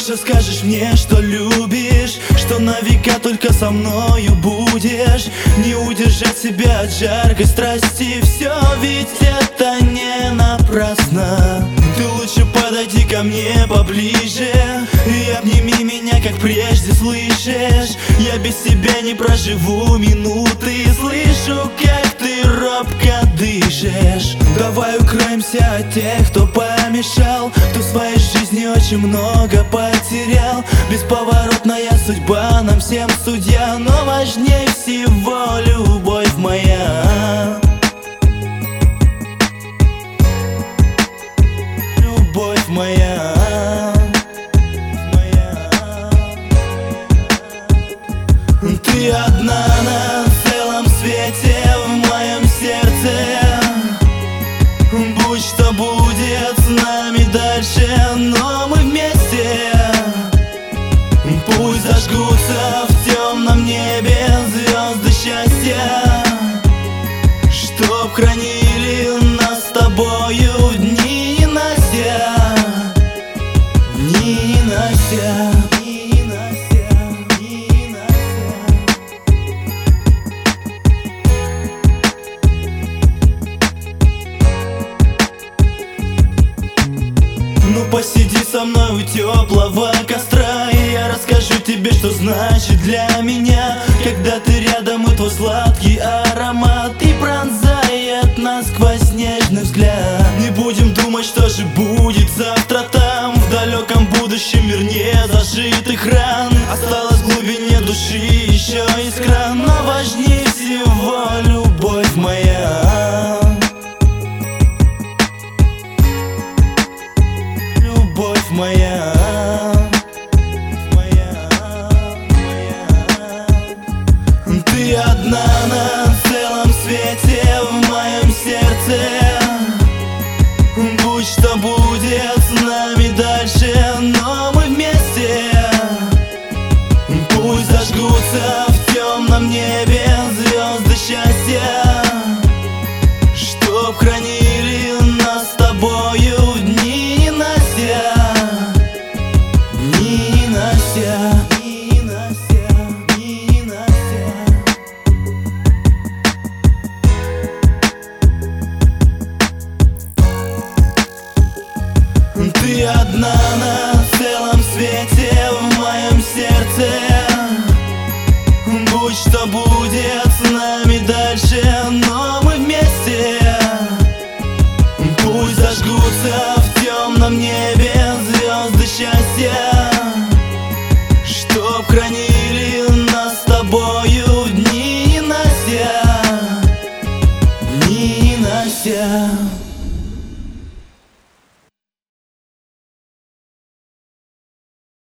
что скажешь мне, что любишь, что на века только со мною будешь. Не удержать себя от жаркой страсти, все ведь это не напрасно. Ты лучше подойди ко мне поближе и обними меня, как прежде, слышишь? Я без тебя не проживу минуты, слышу, как ты робко дышишь. Давай укроемся от тех, кто помешал, кто в своей жизни очень много потерял. Бесповоротная судьба, нам всем судья, но важнее всего любовь моя. Любовь моя. Ты одна на целом свете, в моем сердце. Будь что будет с нами дальше, но мы вместе. Пусть зажгутся в темном небе звезды счастья, чтоб хранили нас с тобою дни ненастья. Дни ненастья. Ну посиди со мной у теплого костра, и я расскажу тебе, что значит для меня, когда ты рядом, и твой сладкий аромат и пронзает насквозь нежный взгляд. Не будем думать, что же будет завтра там, в далеком будущем мир не зажитых ран. Осталась в глубине души еще искра, но важнее всего любовь моя. Любовь моя. Ты одна на целом свете, в моем сердце. Будь что будет с нами дальше, но мы вместе. Пусть зажгутся в темном небе звезды счастья, чтоб хранили нас с тобою дни ненастья. Дни ненастья. Ты одна на целом свете, в моем сердце. Будь что будет с нами дальше, но мы вместе. Пусть зажгутся в темном небе звезды счастья, чтоб хранить